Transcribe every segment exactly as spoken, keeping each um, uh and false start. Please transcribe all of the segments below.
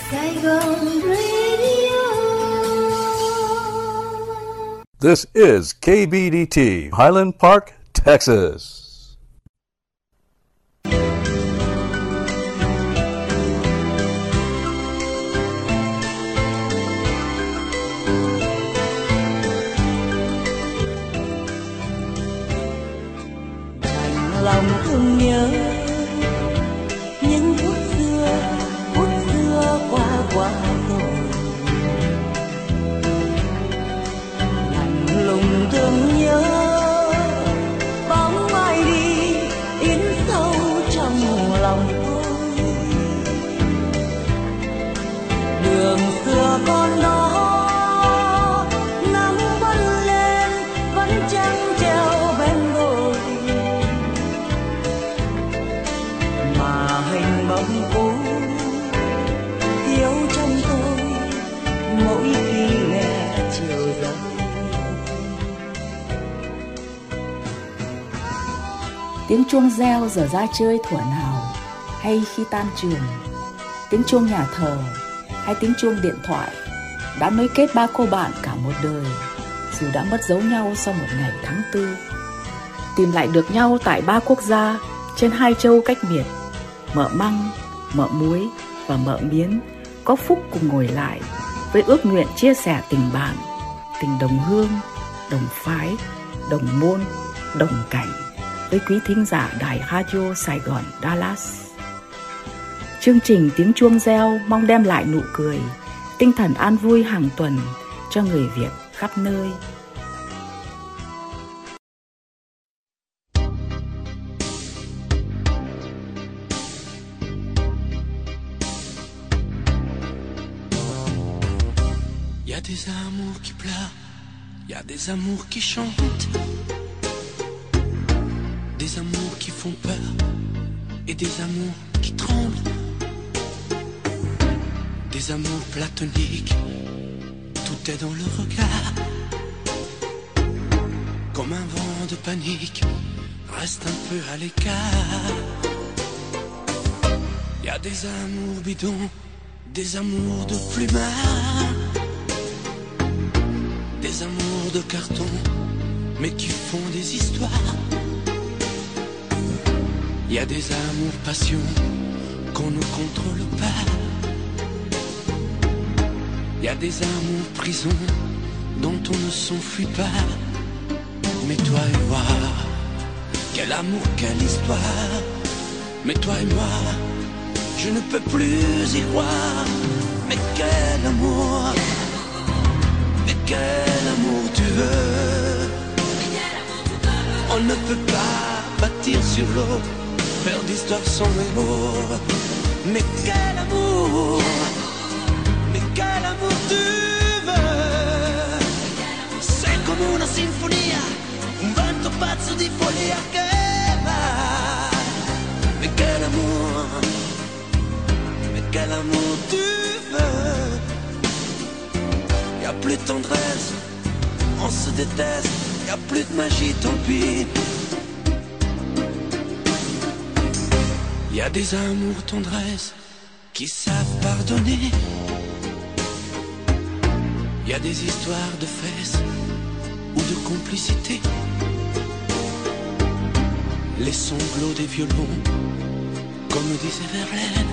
Saigon Radio. This is K B D T, Highland Park, Texas. Lòng thương nhớ những phút xưa, phút xưa qua qua rồi. Lạnh lùng thương nhớ bóng ai đi in sâu trong lòng tôi. Đường xưa con đó nắng vẫn lên, vẫn trăng treo bên đồi. Hình bóng cũ thiếu trong tôi mỗi khi nghe chiều rơi. Tiếng chuông reo giờ ra chơi thuở nào hay khi tan trường, tiếng chuông nhà thờ hay tiếng chuông điện thoại đã nối kết ba cô bạn cả một đời, dù đã mất dấu nhau sau một ngày tháng tư. Tìm lại được nhau tại ba quốc gia trên hai châu cách biệt. Mợ Măng, Mợ Muối và Mợ Miến có phúc cùng ngồi lại với ước nguyện chia sẻ tình bạn, tình đồng hương, đồng phái, đồng môn, đồng cảnh với quý thính giả đài radio Sài Gòn Dallas. Chương trình Tiếng Chuông Reo mong đem lại nụ cười, tinh thần an vui hàng tuần cho người Việt khắp nơi. Y a des amours qui pleurent, y a des amours qui chantent, des amours qui font peur et des amours qui tremblent, des amours platoniques, tout est dans le regard. Comme un vent de panique, reste un peu à l'écart. Y a des amours bidons, des amours de plumard, des amours de carton, mais qui font des histoires. Il y a des amours passion qu'on ne contrôle pas. Il y a des amours prison dont on ne s'enfuit pas. Mais toi et moi, quel amour, quelle histoire. Mais toi et moi, je ne peux plus y croire. Mais quel amour, mais quel amour tu veux. On ne peut pas bâtir sur l'eau, faire d'histoire son héros. Mais quel amour, mais quel amour tu veux. Sei come una sinfonia, un vento pazzo di follia che va. Mais quel amour, mais quel amour tu veux. Y a plus de tendresse, on se déteste. Y a plus de magie, tant pis. Y a des amours tendresse qui savent pardonner. Y a des histoires de fesses ou de complicité. Les sanglots des violons, comme disait Verlaine.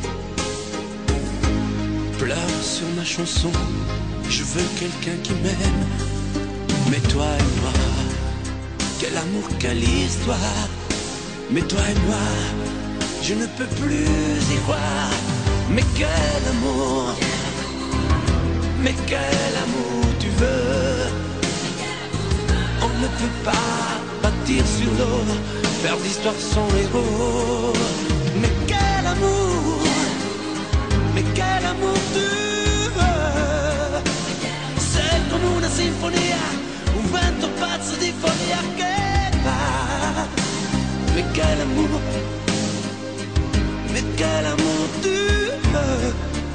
Pleure sur ma chanson, je veux quelqu'un qui m'aime. Mais toi et moi, quel amour, quelle histoire. Mais toi et moi, je ne peux plus y croire. Mais quel amour, mais quel amour tu veux. On ne peut pas bâtir sur l'eau, faire d'histoire son héros. Mais quel amour, mais quel amour tu veux. C'est comme una sinfonia, un vento pazzo di follia che va. Mais quel amour, mais quel amour tu veux.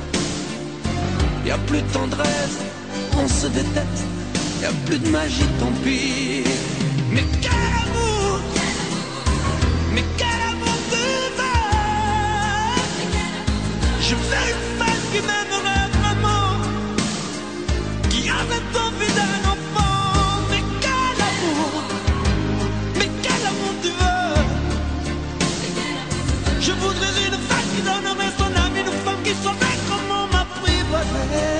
Y a plus de tendresse, on se déteste. Y a plus de magie, tant pis. Mais quel amour, mais quel amour tu veux. Je veux une fête qui m'aimerait vraiment, qui a cette envie d'un enfant. Mais quel amour, mais quel amour tu veux. Je voudrais une femme qui donnerait son âme, une femme qui saurait comment m'apprivoiser.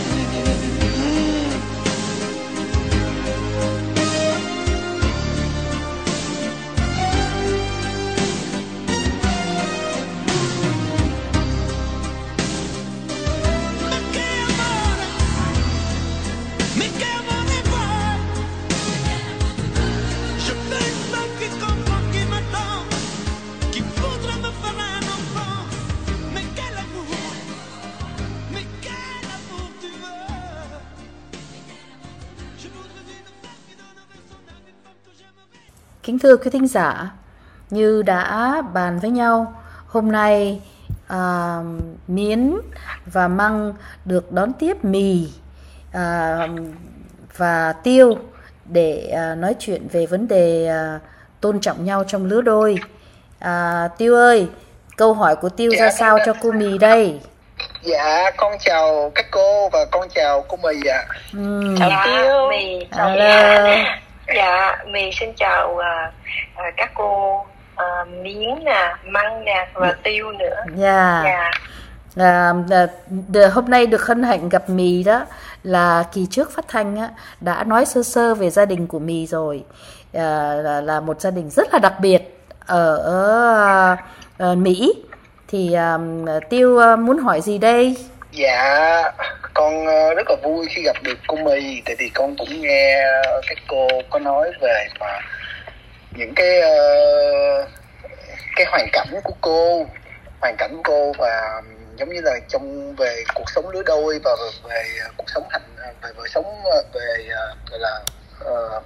Kính thưa quý thính giả, như đã bàn với nhau, hôm nay à, Miến và Măng được đón tiếp Mì à, và Tiêu để à, nói chuyện về vấn đề à, tôn trọng nhau trong lứa đôi. À, Tiêu ơi, câu hỏi của Tiêu dạ, ra sao cho cô Mì đây? Dạ, con chào các cô và con chào cô Mì ạ. Uhm. Chào Tiêu. Mì. Hello. Dạ, Mì xin chào uh, uh, các cô uh, Miến nè, Măng nè và Tiêu nữa. Dạ. Dạ. À, à, đ- hôm nay được hân hạnh gặp Mì đó là kỳ trước phát thanh á, đã nói sơ sơ về gia đình của Mì rồi. À, là, là một gia đình rất là đặc biệt ở, ở uh, Mỹ. Thì uh, Tiêu uh, muốn hỏi gì đây? Dạ, con rất là vui khi gặp được cô Mì, tại vì con cũng nghe các cô có nói về mà những cái uh, cái hoàn cảnh của cô, hoàn cảnh của cô và giống như là trong về cuộc sống lứa đôi và về, về cuộc sống hạnh về đời sống về uh, gọi là uh,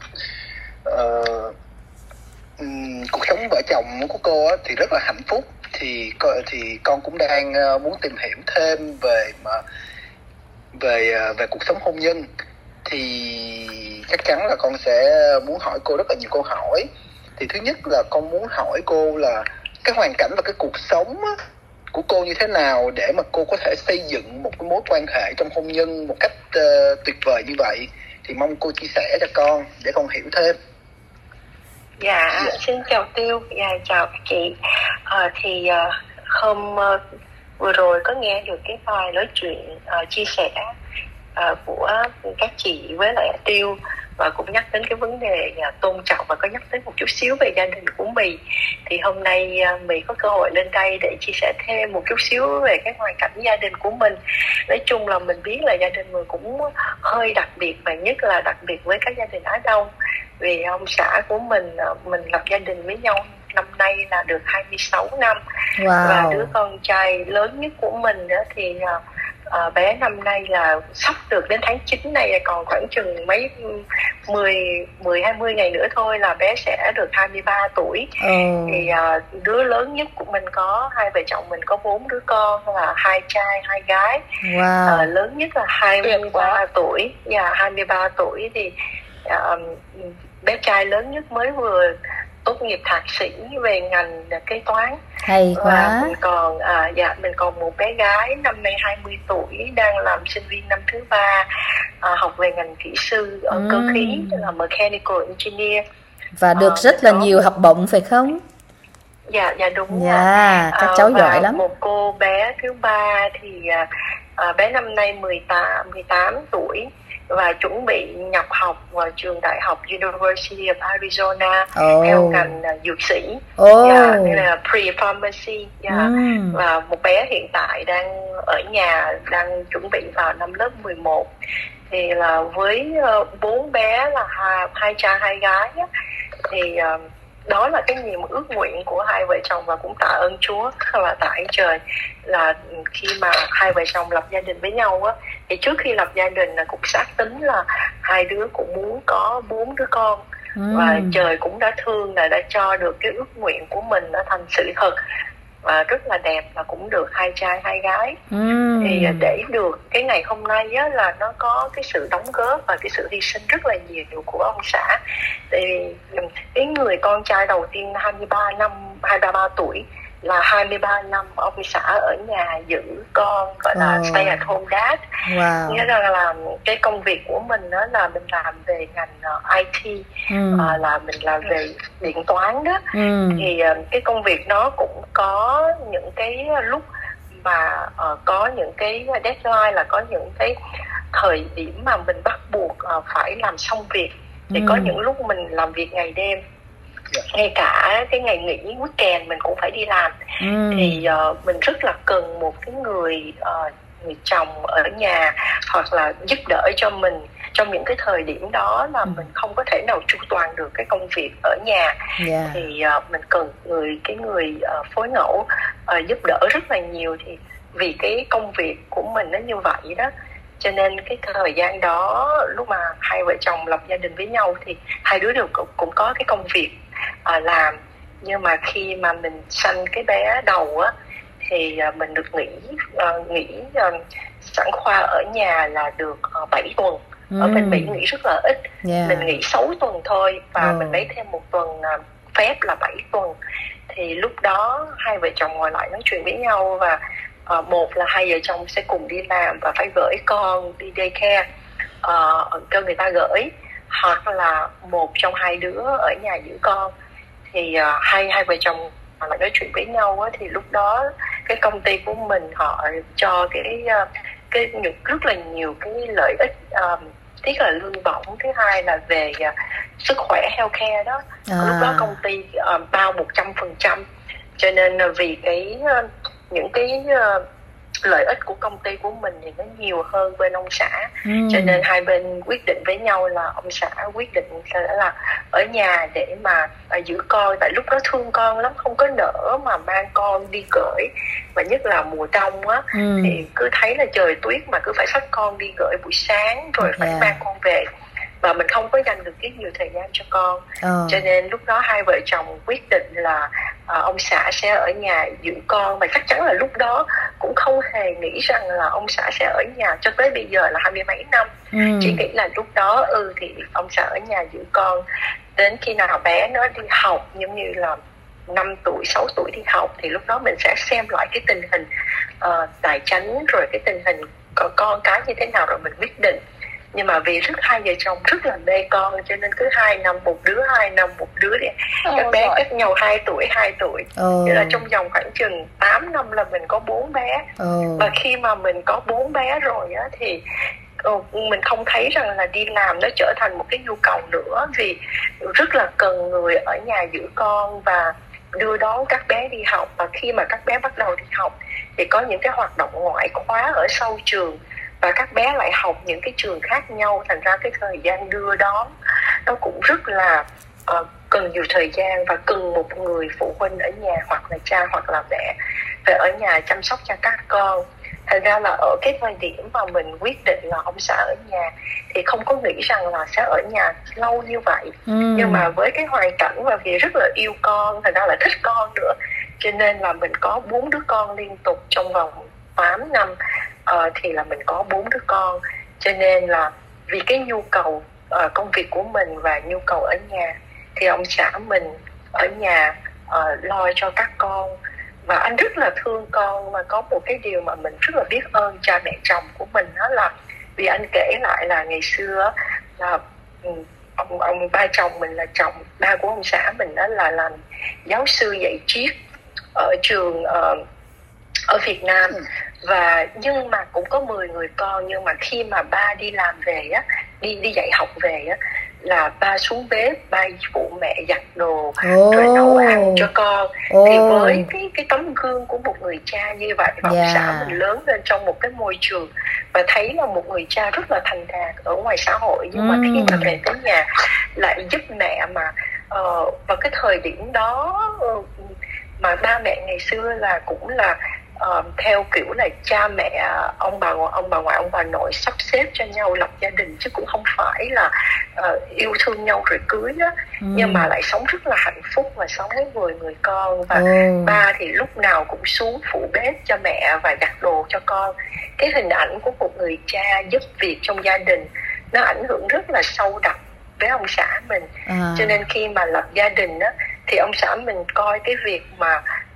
uh, um, cuộc sống vợ chồng của cô á, thì rất là hạnh phúc. Thì thì con cũng đang muốn tìm hiểu thêm về mà về về cuộc sống hôn nhân, thì chắc chắn là con sẽ muốn hỏi cô rất là nhiều câu hỏi. Thì thứ nhất là con muốn hỏi cô là cái hoàn cảnh và cái cuộc sống của cô như thế nào để mà cô có thể xây dựng một cái mối quan hệ trong hôn nhân một cách uh, tuyệt vời như vậy. Thì mong cô chia sẻ cho con để con hiểu thêm. Dạ, dạ. Xin chào Tiêu, dạ, chào các chị. À, thì uh, hôm uh, vừa rồi có nghe được cái bài nói chuyện uh, chia sẻ uh, của các chị với lại Tiêu, và cũng nhắc đến cái vấn đề uh, tôn trọng, và có nhắc đến một chút xíu về gia đình của Mì. Thì hôm nay uh, Mì có cơ hội lên đây để chia sẻ thêm một chút xíu về cái hoàn cảnh gia đình của mình. Nói chung là mình biết là gia đình mình cũng hơi đặc biệt, và nhất là đặc biệt với các gia đình Á Đông. Vì ông xã của mình, mình lập gia đình với nhau năm nay là được hai mươi sáu năm. Wow. Và đứa con trai lớn nhất của mình đó thì uh, bé năm nay là sắp được đến tháng chín này, còn khoảng chừng mấy mười, mười, hai mươi ngày nữa thôi là bé sẽ được hai mươi ba tuổi. Ừ. Thì uh, đứa lớn nhất của mình có, hai vợ chồng mình có bốn đứa con là hai trai, hai gái. Wow. Uh, lớn nhất là hai mươi ba tuổi. Dạ, hai mươi ba tuổi thì uh, bé trai lớn nhất mới vừa tốt nghiệp thạc sĩ về ngành kế toán. Hay quá. Và mình còn à, dạ mình còn một bé gái năm nay hai mươi tuổi đang làm sinh viên năm thứ ba, à, học về ngành kỹ sư ở ừ. cơ khí, là mechanical engineer. Và được à, rất là nhiều một... học bổng phải không? Dạ dạ đúng. Dạ, các cháu à, giỏi lắm. Một cô bé thứ ba thì à, bé năm nay mười tám tuổi và chuẩn bị nhập học vào trường đại học University of Arizona oh. theo ngành uh, dược sĩ, oh. yeah, là pre-pharmacy, yeah. mm. Và một bé hiện tại đang ở nhà, đang chuẩn bị vào năm lớp mười một. Thì là với bốn uh, bé là hai, hai trai hai gái á, thì uh, đó là cái niềm ước nguyện của hai vợ chồng, và cũng tạ ơn Chúa và tạ ơn trời là khi mà hai vợ chồng lập gia đình với nhau á, thì trước khi lập gia đình là cũng xác tính là hai đứa cũng muốn có bốn đứa con. ừ. Và trời cũng đã thương là đã cho được cái ước nguyện của mình nó thành sự thật và rất là đẹp, và cũng được hai trai hai gái. ừ. Thì để được cái ngày hôm nay á, là nó có cái sự đóng góp và cái sự hy sinh rất là nhiều của ông xã. Thì cái người con trai đầu tiên hai mươi ba năm, hai mươi ba tuổi là hai mươi ba năm ông xã ở nhà giữ con, gọi là Ồ. stay at home dad. Wow. Nghĩa rằng là cái công việc của mình đó là mình làm về ngành uh, i tê, Ừ. uh, là mình làm về điện toán đó. Ừ. Thì uh, cái công việc nó cũng có những cái lúc mà uh, có những cái deadline, là có những cái thời điểm mà mình bắt buộc uh, phải làm xong việc. Thì Ừ. có những lúc mình làm việc ngày đêm, ngay cả cái ngày nghỉ weekend mình cũng phải đi làm. Ừ. Thì uh, mình rất là cần một cái người uh, người chồng ở nhà, hoặc là giúp đỡ cho mình trong những cái thời điểm đó là Ừ. mình không có thể nào chu toàn được cái công việc ở nhà. Yeah. Thì uh, mình cần người cái người uh, phối ngẫu uh, giúp đỡ rất là nhiều. Thì vì cái công việc của mình nó như vậy đó, cho nên cái thời gian đó lúc mà hai vợ chồng lập gia đình với nhau thì hai đứa đều cũng, cũng có cái công việc uh, làm. Nhưng mà khi mà mình sanh cái bé đầu á thì uh, mình được nghỉ uh, nghỉ uh, sản khoa ở nhà là được uh, bảy tuần. Ở Ừ. bên Mỹ nghỉ rất là ít. Yeah. Mình nghỉ sáu tuần thôi, và Ồ. mình lấy thêm một tuần uh, phép là bảy tuần. Thì lúc đó hai vợ chồng ngồi lại nói chuyện với nhau, và uh, một là hai vợ chồng sẽ cùng đi làm và phải gửi con đi daycare uh, cho người ta gửi, hoặc là một trong hai đứa ở nhà giữ con. Thì uh, hai hai vợ chồng mà lại nói chuyện với nhau á, thì lúc đó cái công ty của mình họ cho cái uh, cái những rất là nhiều cái lợi ích, um, thứ là lương bổng, thứ hai là về uh, sức khỏe healthcare đó. À. Lúc đó công ty uh, bao một trăm phần trăm, cho nên uh, vì cái uh, những cái uh, lợi ích của công ty của mình thì nó nhiều hơn bên ông xã. Ừ. Cho nên hai bên quyết định với nhau là ông xã quyết định sẽ là ở nhà để mà uh, giữ con. Tại lúc đó thương con lắm, không có nỡ mà mang con đi gửi, và nhất là mùa đông á. Ừ. Thì cứ thấy là trời tuyết mà cứ phải xách con đi gửi buổi sáng, rồi phải Yeah. mang con về, và mình không có dành được cái nhiều thời gian cho con. Ờ. Cho nên lúc đó hai vợ chồng quyết định là à, ông xã sẽ ở nhà giữ con. Và chắc chắn là lúc đó cũng không hề nghĩ rằng là ông xã sẽ ở nhà cho tới bây giờ là hai mươi mấy năm. Ừ. Chỉ nghĩ là lúc đó ừ thì ông xã ở nhà giữ con đến khi nào bé nó đi học, giống như là năm tuổi, sáu tuổi đi học, thì lúc đó mình sẽ xem lại cái tình hình uh, tài chính, rồi cái tình hình có con cái như thế nào, rồi mình quyết định. Nhưng mà vì rất hai vợ chồng rất là mê con, cho nên cứ hai năm một đứa, hai năm một đứa đi. Các bé giỏi. cách nhau hai tuổi, hai tuổi. Ồ. Thế là trong vòng khoảng chừng tám năm là mình có bốn bé. Ồ. Và khi mà mình có bốn bé rồi á, thì ừ, mình không thấy rằng là đi làm nó trở thành một cái nhu cầu nữa, vì rất là cần người ở nhà giữ con và đưa đón các bé đi học. Và khi mà các bé bắt đầu đi học thì có những cái hoạt động ngoại khóa ở sau trường, và các bé lại học những cái trường khác nhau, thành ra cái thời gian đưa đón nó cũng rất là uh, cần nhiều thời gian, và cần một người phụ huynh ở nhà, hoặc là cha hoặc là mẹ phải ở nhà chăm sóc cho các con. Thành ra là ở cái thời điểm mà mình quyết định là ông xã ở nhà thì không có nghĩ rằng là sẽ ở nhà lâu như vậy. Ừ. Nhưng mà với cái hoàn cảnh và vì rất là yêu con, thành ra là thích con nữa, cho nên là mình có bốn đứa con liên tục trong vòng tám năm. Uh, thì là mình có bốn đứa con. Cho nên là vì cái nhu cầu uh, công việc của mình và nhu cầu ở nhà, thì ông xã mình ở nhà uh, lo cho các con. Và anh rất là thương con. Và có một cái điều mà mình rất là biết ơn cha mẹ chồng của mình, đó là vì anh kể lại là ngày xưa là um, ông, ông ba chồng mình là chồng ba của ông xã mình, đó là làm giáo sư dạy triết ở trường uh, ở Việt Nam. Và nhưng mà cũng có mười người con. Nhưng mà khi mà ba đi làm về á, đi đi dạy học về á, là ba xuống bếp, ba phụ mẹ giặt đồ, oh. rồi nấu ăn cho con. oh. Thì với cái cái tấm gương của một người cha như vậy, và yeah. ông xã mình lớn lên trong một cái môi trường và thấy là một người cha rất là thành đạt ở ngoài xã hội, nhưng mm. mà khi mà về tới nhà lại giúp mẹ. Mà uh, vào cái thời điểm đó uh, mà ba mẹ ngày xưa là cũng là Uh, theo kiểu là cha mẹ, ông bà ông bà ngoại, ông bà nội sắp xếp cho nhau lập gia đình, chứ cũng không phải là uh, yêu thương nhau rồi cưới á. ừ. Nhưng mà lại sống rất là hạnh phúc và sống với mười người con. Và oh. ba thì lúc nào cũng xuống phụ bếp cho mẹ và giặt đồ cho con. Cái hình ảnh của một người cha giúp việc trong gia đình nó ảnh hưởng rất là sâu đậm với ông xã mình. à. Cho nên khi mà lập gia đình á, thì ông xã mình coi cái việc mà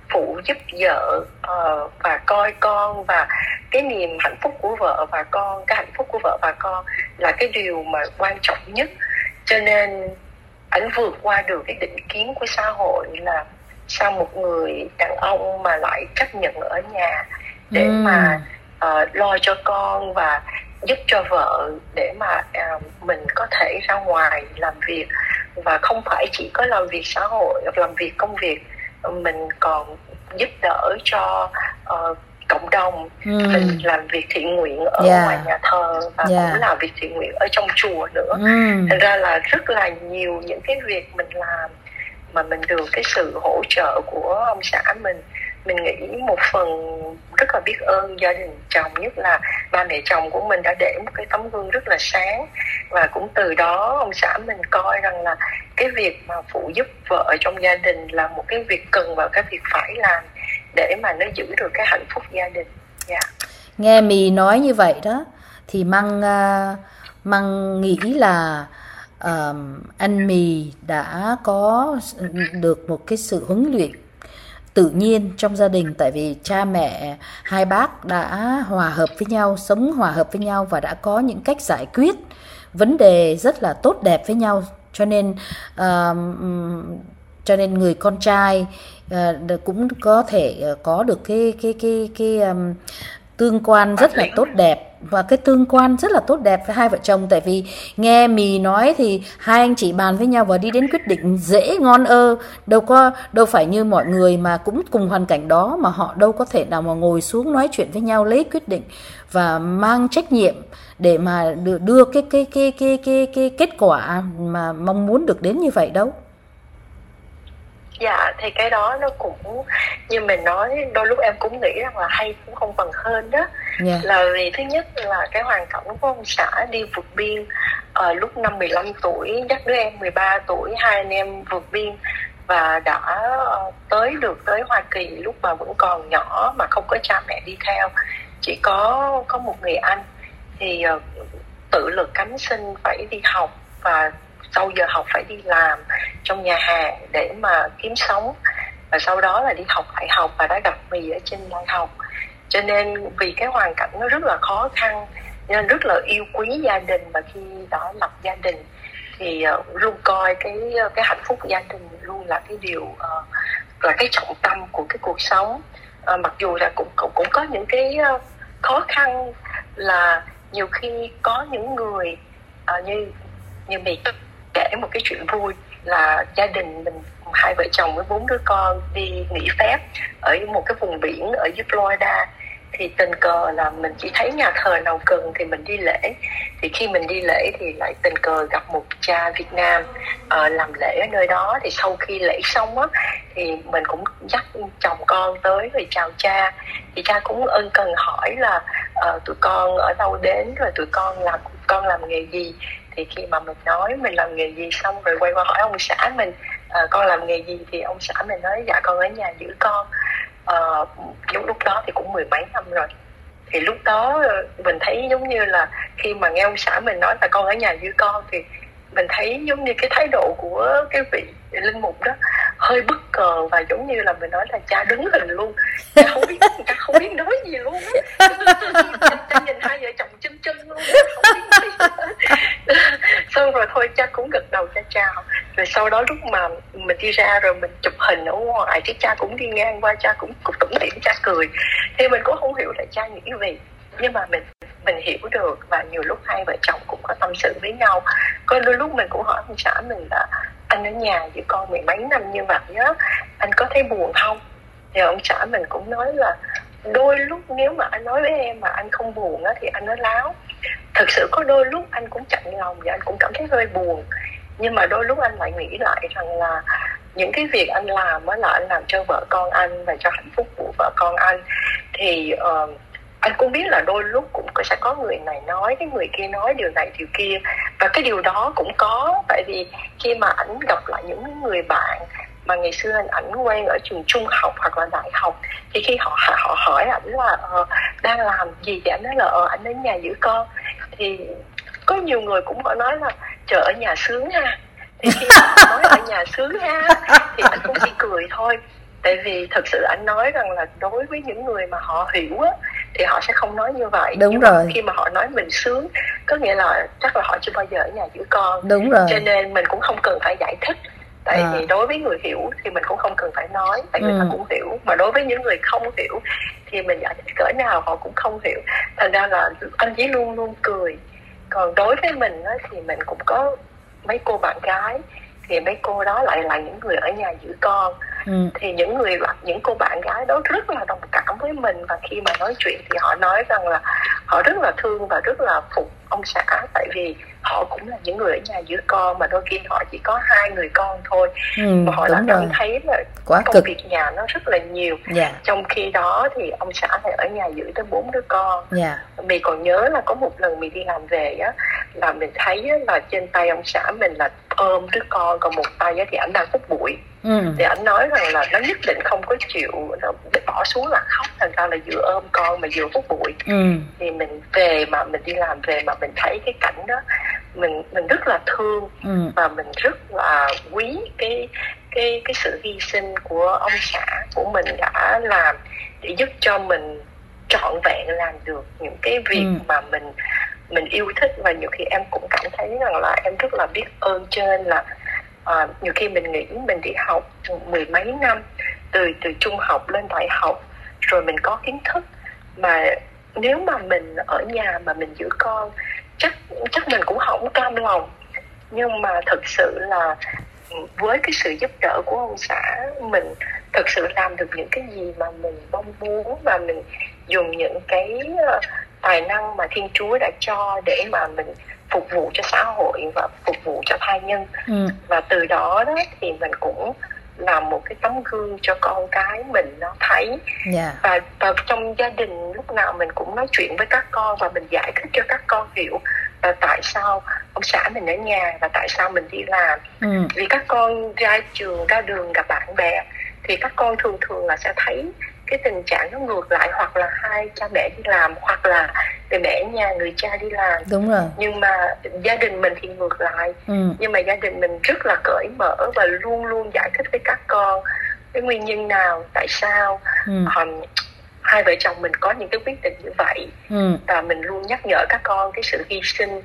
phụ giúp vợ uh, và coi con, và cái niềm hạnh phúc của vợ và con, cái hạnh phúc của vợ và con là cái điều mà quan trọng nhất. Cho nên ảnh vượt qua được cái định kiến của xã hội là sao một người đàn ông mà lại chấp nhận ở nhà để mm. mà uh, lo cho con và giúp cho vợ, để mà uh, mình có thể ra ngoài làm việc, và không phải chỉ có làm việc xã hội, làm việc công việc, mình còn giúp đỡ cho uh, cộng đồng. mm. Mình làm việc thiện nguyện ở yeah. ngoài nhà thờ, và yeah. cũng làm việc thiện nguyện ở trong chùa nữa. mm. Thành ra là rất là nhiều những cái việc mình làm mà mình được cái sự hỗ trợ của ông xã mình. Mình nghĩ một phần rất là biết ơn gia đình chồng, nhất là ba mẹ chồng của mình đã để một cái tấm gương rất là sáng, và cũng từ đó ông xã mình coi rằng là cái việc mà phụ giúp vợ trong gia đình là một cái việc cần và cái việc phải làm để mà nó giữ được cái hạnh phúc gia đình. Yeah. Nghe Mì nói như vậy đó thì Măng uh, Măng nghĩ là uh, anh Mì đã có được một cái sự huấn luyện tự nhiên trong gia đình, tại vì cha mẹ hai bác đã hòa hợp với nhau, sống hòa hợp với nhau và đã có những cách giải quyết vấn đề rất là tốt đẹp với nhau. Cho nên uh, cho nên người con trai uh, cũng có thể có được cái cái cái cái um, tương quan rất là tốt đẹp, và cái tương quan rất là tốt đẹp với hai vợ chồng. Tại vì nghe Mì nói thì hai anh chị bàn với nhau và đi đến quyết định dễ ngon ơ, đâu có đâu phải như mọi người mà cũng cùng hoàn cảnh đó mà họ đâu có thể nào mà ngồi xuống nói chuyện với nhau lấy quyết định và mang trách nhiệm để mà đưa, đưa cái, cái cái cái cái cái kết quả mà mong muốn được đến như vậy đâu. Dạ, thì cái đó nó cũng như mình nói, đôi lúc em cũng nghĩ rằng là hay cũng không bằng hơn đó. Yeah. Là vì thứ nhất là cái hoàn cảnh của ông xã đi vượt biên uh, lúc năm mười lăm tuổi, dắt đứa em mười ba tuổi, hai anh em vượt biên và đã uh, tới được tới Hoa Kỳ lúc mà vẫn còn nhỏ, mà không có cha mẹ đi theo, chỉ có có một người anh. Thì uh, tự lực cánh sinh phải đi học, và sau giờ học phải đi làm trong nhà hàng để mà kiếm sống, và sau đó là đi học đại học và đã gặp Mì ở trên đại học. Cho nên vì cái hoàn cảnh nó rất là khó khăn nên rất là yêu quý gia đình, và khi đã lập gia đình thì uh, luôn coi cái cái hạnh phúc gia đình luôn là cái điều uh, là cái trọng tâm của cái cuộc sống. Uh, mặc dù là cũng cũng cũng có những cái uh, khó khăn, là nhiều khi có những người uh, như như Mì kể một cái chuyện vui là gia đình mình, hai vợ chồng với bốn đứa con đi nghỉ phép ở một cái vùng biển ở dưới Florida. Thì tình cờ là mình chỉ thấy nhà thờ nào cần thì mình đi lễ. Thì khi mình đi lễ thì lại tình cờ gặp một cha Việt Nam uh, làm lễ ở nơi đó. Thì sau khi lễ xong á thì mình cũng dắt chồng con tới rồi chào cha. Thì cha cũng ân cần hỏi là uh, tụi con ở đâu đến, rồi tụi con làm con làm nghề gì. Thì khi mà mình nói mình làm nghề gì xong rồi quay qua hỏi ông xã mình uh, con làm nghề gì, thì ông xã mình nói dạ con ở nhà giữ con. Uh, lúc lúc đó thì cũng mười mấy năm rồi. Thì lúc đó mình thấy giống như là khi mà nghe ông xã mình nói là con ở nhà giữ con, thì mình thấy giống như cái thái độ của cái vị linh mục đó hơi bất ngờ, và giống như là mình nói là cha đứng hình luôn, cha không biết cha không biết nói gì luôn á. Cha nhìn hai vợ chồng chân chân luôn, không biết nói gì. Xong rồi thôi cha cũng gật đầu cha chào. Rồi sau đó lúc mà mình đi ra rồi mình chụp hình ở ngoài, cái cha cũng đi ngang qua, cha cũng cũng tủm tỉm, cha cười. Thì mình cũng không hiểu là cha nghĩ gì, nhưng mà mình mình hiểu được. Và nhiều lúc hai vợ chồng cũng có tâm sự với nhau. Có đôi lúc mình cũng hỏi ông xã mình là anh ở nhà với con mười mấy năm như vậy á, anh có thấy buồn không? Thì ông xã mình cũng nói là đôi lúc nếu mà anh nói với em mà anh không buồn á thì anh nói láo. Thực sự có đôi lúc anh cũng chạnh lòng và anh cũng cảm thấy hơi buồn, nhưng mà đôi lúc anh lại nghĩ lại rằng là những cái việc anh làm á là anh làm cho vợ con anh và cho hạnh phúc của vợ con anh. Thì uh, anh cũng biết là đôi lúc cũng sẽ có người này nói, cái người kia nói điều này điều kia, và cái điều đó cũng có. Tại vì khi mà ảnh gặp lại những người bạn mà ngày xưa anh ảnh quen ở trường trung học hoặc là đại học, thì khi họ họ hỏi ảnh là uh, đang làm gì thì anh nói là ờ anh ở nhà giữ con. Thì có nhiều người cũng có nói là trời ở nhà sướng ha. Thì khi mà nói ở nhà sướng ha thì anh cũng chỉ cười thôi. Tại vì thực sự anh nói rằng là đối với những người mà họ hiểu á thì họ sẽ không nói như vậy. Đúng Nhưng rồi. mà khi mà họ nói mình sướng, có nghĩa là chắc là họ chưa bao giờ ở nhà giữ con. Đúng rồi. Cho nên mình cũng không cần phải giải thích. Tại À. vì đối với người hiểu thì mình cũng không cần phải nói, tại người Ừ. ta cũng hiểu. Mà đối với những người không hiểu thì mình giải thích cỡ nào họ cũng không hiểu. Thành ra là anh chỉ luôn luôn cười. Còn đối với mình á, thì mình cũng có mấy cô bạn gái, thì mấy cô đó lại là những người ở nhà giữ con. Ừ. Thì những người những cô bạn gái đó rất là đồng cảm với mình, và khi mà nói chuyện thì họ nói rằng là họ rất là thương và rất là phục ông xã, tại vì họ cũng là những người ở nhà giữ con, mà đôi khi họ chỉ có hai người con thôi. Ừ, Mà họ đã đúng cảm rồi. thấy là Quá công cực. việc nhà nó rất là nhiều. Dạ. Trong khi đó thì ông xã lại ở nhà giữ tới bốn đứa con. Dạ. Mình còn nhớ là có một lần mình đi làm về á, là mình thấy á, là trên tay ông xã mình là ôm đứa con, còn một tay á, thì ảnh đang hút bụi. Ừ. Thì ảnh nói rằng là nó nhất định không có chịu để bỏ xuống là khóc, thành ra là vừa ôm con mà vừa hút bụi. Ừ. Thì mình về mà mình đi làm về mà mình thấy cái cảnh đó, mình mình rất là thương. Ừ. Và mình rất là quý cái cái cái sự hy sinh của ông xã của mình đã làm để giúp cho mình trọn vẹn làm được những cái việc Ừ. mà mình mình yêu thích. Và nhiều khi em cũng cảm thấy rằng là em rất là biết ơn, cho nên là à, nhiều khi mình nghĩ mình đi học mười mấy năm, từ từ trung học lên đại học, rồi mình có kiến thức, mà nếu mà mình ở nhà mà mình giữ con, chắc chắc mình cũng không cam lòng. Nhưng mà thực sự là với cái sự giúp đỡ của ông xã, mình thực sự làm được những cái gì mà mình mong muốn, và mình dùng những cái uh, tài năng mà Thiên Chúa đã cho để mà mình phục vụ cho xã hội và phục vụ cho thai nhân. Ừ. Và từ đó đó thì mình cũng làm một cái tấm gương cho con cái mình nó thấy. Dạ. Và, và trong gia đình lúc nào mình cũng nói chuyện với các con và mình giải thích cho các con hiểu là tại sao ông xã mình ở nhà và tại sao mình đi làm. Ừ. Vì các con ra trường, ra đường gặp bạn bè thì các con thường thường là sẽ thấy cái tình trạng nó ngược lại, hoặc là hai cha mẹ đi làm, hoặc là người mẹ ở nhà, người cha đi làm. Đúng rồi. Nhưng mà gia đình mình thì ngược lại. Ừ. Nhưng mà gia đình mình rất là cởi mở và luôn luôn giải thích với các con cái nguyên nhân nào, tại sao Ừ. um, hai vợ chồng mình có những cái quyết định như vậy. Ừ. Và mình luôn nhắc nhở các con cái sự hy sinh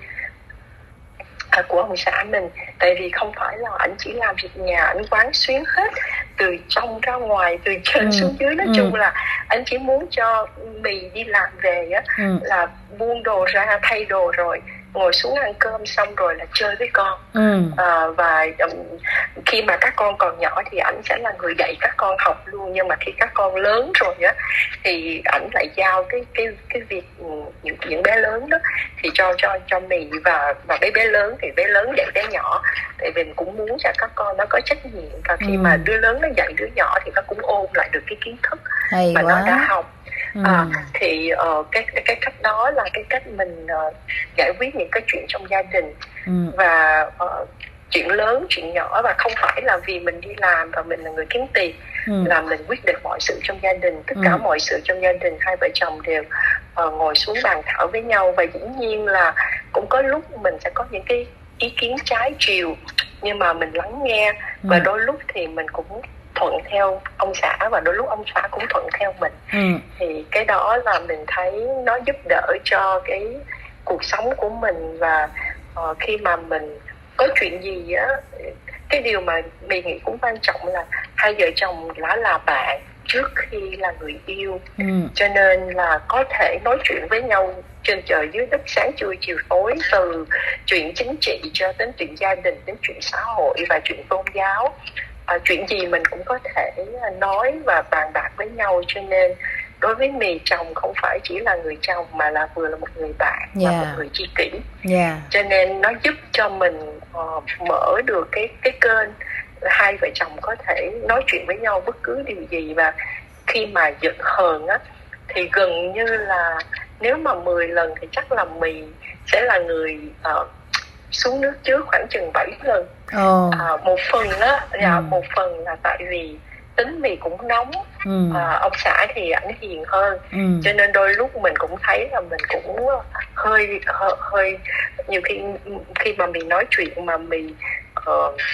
à, của ông xã mình. Tại vì không phải là anh chỉ làm việc nhà, anh quán xuyến hết từ trong ra ngoài, từ trên Ừ. xuống dưới. Nói Ừ. chung là anh chỉ muốn cho mì đi làm về á, Ừ. là buông đồ ra, thay đồ rồi ngồi xuống ăn cơm xong rồi là chơi với con. Ừ. À, và um, khi mà các con còn nhỏ thì ảnh sẽ là người dạy các con học luôn. Nhưng mà khi các con lớn rồi á thì ảnh lại giao cái cái cái việc những những bé lớn đó thì cho cho cho mì và và bé bé lớn thì bé lớn dạy bé nhỏ. Tại vì mình cũng muốn cho các con nó có trách nhiệm, và khi Ừ. mà đứa lớn nó dạy đứa nhỏ thì nó cũng ôn lại được cái kiến thức Hay mà quá. nó đã học. Ừ. À, thì uh, cái cái cách đó là cái cách mình uh, giải quyết những cái chuyện trong gia đình. Ừ. Và uh, chuyện lớn, chuyện nhỏ, và không phải là vì mình đi làm và mình là người kiếm tiền Ừ. là mình quyết định mọi sự trong gia đình. Tất Ừ. cả mọi sự trong gia đình hai vợ chồng đều uh, ngồi xuống bàn thảo với nhau. Và dĩ nhiên là cũng có lúc mình sẽ có những cái ý kiến trái chiều, nhưng mà mình lắng nghe. Và Ừ. đôi lúc thì mình cũng thuận theo ông xã, và đôi lúc ông xã cũng thuận theo mình. Ừ. Thì cái đó là mình thấy nó giúp đỡ cho cái cuộc sống của mình. Và uh, khi mà mình có chuyện gì á, cái điều mà mình nghĩ cũng quan trọng là hai vợ chồng đã là bạn trước khi là người yêu. Ừ. Cho nên là có thể nói chuyện với nhau trên trời dưới đất, sáng trưa chiều tối, từ chuyện chính trị cho đến chuyện gia đình, đến chuyện xã hội và chuyện tôn giáo. À, chuyện gì mình cũng có thể nói và bàn bạc với nhau. Cho nên đối với mì, chồng không phải chỉ là người chồng mà là vừa là một người bạn và Yeah. một người tri kỷ. Dạ. Cho nên nó giúp cho mình uh, mở được cái cái kênh hai vợ chồng có thể nói chuyện với nhau bất cứ điều gì. Và khi mà giận hờn á thì gần như là nếu mà mười lần thì chắc là mì sẽ là người uh, xuống nước trước khoảng chừng bảy lần. Ồ. À, một phần á là Ừ. một phần là tại vì tính mì cũng nóng. Ừ. À, ông xã thì ảnh hiền hơn. Ừ. Cho nên đôi lúc mình cũng thấy là mình cũng hơi hơi, hơi nhiều khi khi mà mình nói chuyện mà mình uh,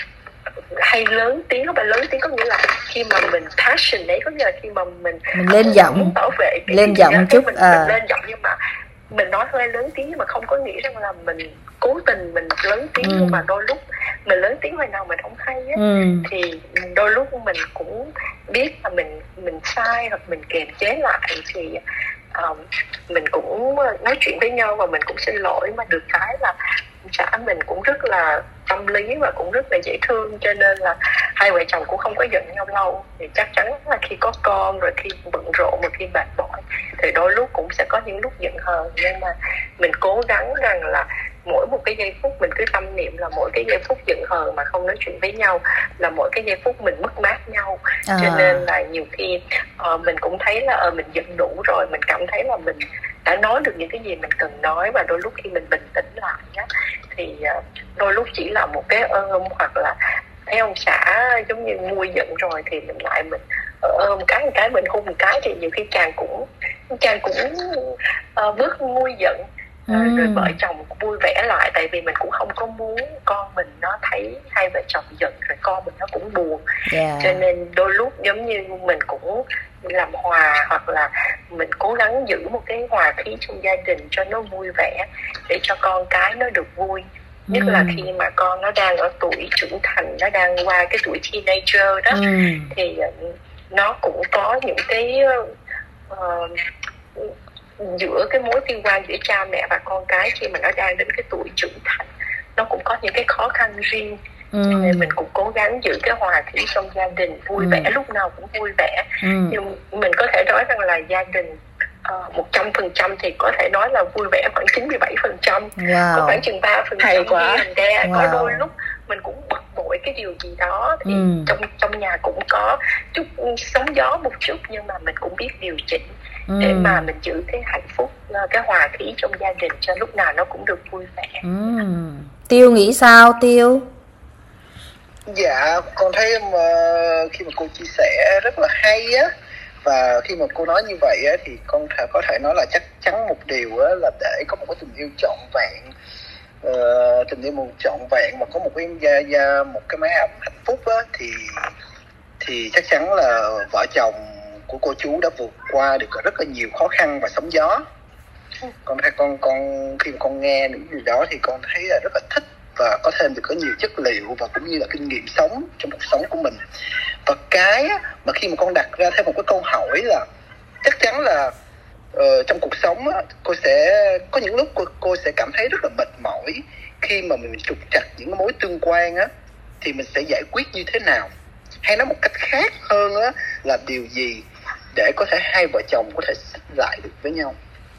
hay lớn tiếng. Không phải lớn tiếng có nghĩa là khi mà mình passion đấy, có nghĩa là khi mà mình mình lên giọng, muốn bảo vệ cái, lên cái giọng cái chút mình, à. mình lên giọng, nhưng mà mình nói hơi lớn tiếng, nhưng mà không có nghĩa rằng là mình cố tình mình lớn tiếng. Ừ. Nhưng mà đôi lúc mình lớn tiếng hồi nào mình không hay á, ừ. thì đôi lúc mình cũng biết là mình mình sai hoặc mình kiềm chế lại, thì um, mình cũng nói chuyện với nhau và mình cũng xin lỗi. Mà được cái là xã mình cũng rất là tâm lý và cũng rất là dễ thương, cho nên là hai vợ chồng cũng không có giận nhau lâu. Thì chắc chắn là khi có con rồi, khi bận rộn và khi mệt mỏi thì đôi lúc cũng sẽ có những lúc giận hờn, nhưng mà mình cố gắng rằng là mỗi một cái giây phút mình cứ tâm niệm là mỗi cái giây phút giận hờn mà không nói chuyện với nhau là mỗi cái giây phút mình mất mát nhau. à. Cho nên là nhiều khi uh, mình cũng thấy là uh, mình giận đủ rồi, mình cảm thấy là mình đã nói được những cái gì mình cần nói, và đôi lúc khi mình bình tĩnh lại á, thì uh, đôi lúc chỉ là một cái ôm, hoặc là thấy ông xã giống như nguôi giận rồi thì mình lại mình ôm cái một cái, mình hôn một cái, thì nhiều khi chàng cũng chàng cũng uh, bớt nguôi giận. Ừ. Rồi vợ chồng cũng vui vẻ lại, tại vì mình cũng không có muốn con mình nó thấy hai vợ chồng giận rồi con mình nó cũng buồn. yeah. Cho nên đôi lúc giống như mình cũng làm hòa, hoặc là mình cố gắng giữ một cái hòa khí trong gia đình cho nó vui vẻ, để cho con cái nó được vui. Nhất ừ. là khi mà con nó đang ở tuổi trưởng thành, nó đang qua cái tuổi teenager đó, ừ. thì nó cũng có những cái uh, giữa cái mối liên quan giữa cha mẹ và con cái khi mà nó đang đến cái tuổi trưởng thành, nó cũng có những cái khó khăn riêng. ừ. Nên mình cũng cố gắng giữ cái hòa khí trong gia đình, vui ừ. vẻ, lúc nào cũng vui vẻ. ừ. Nhưng mình có thể nói rằng là gia đình một trăm phần trăm thì có thể nói là vui vẻ khoảng chín mươi bảy phần trăm, wow. còn khoảng chừng ba phần trăm quá. Wow. Có đôi lúc mình cũng bực bội cái điều gì đó, thì ừ. trong trong nhà cũng có chút sóng gió một chút, nhưng mà mình cũng biết điều chỉnh ừ. để mà mình giữ cái hạnh phúc, cái hòa khí trong gia đình cho lúc nào nó cũng được vui vẻ. ừ. Tiêu nghĩ sao Tiêu? Dạ, con thấy mà khi mà cô chia sẻ rất là hay á, và khi mà cô nói như vậy á, thì con thể, có thể nói là chắc chắn một điều á, là để có một cái tình yêu trọn vẹn, uh, tình yêu một trọn vẹn và có một cái gia, gia một cái mái ấm hạnh phúc á, thì thì chắc chắn là vợ chồng của cô chú đã vượt qua được rất là nhiều khó khăn và sóng gió. Con thấy con con khi mà con nghe những điều đó thì con thấy là rất là thích, và có thêm được có nhiều chất liệu và cũng như là kinh nghiệm sống trong cuộc sống của mình. Và cái mà khi mà con đặt ra thêm một cái câu hỏi là chắc chắn là uh, trong cuộc sống á, cô sẽ có những lúc cô, cô sẽ cảm thấy rất là mệt mỏi khi mà mình trục trặc những mối tương quan á, thì mình sẽ giải quyết như thế nào? Hay nói một cách khác hơn á, là điều gì để có thể hai vợ chồng có thể xích lại được với nhau?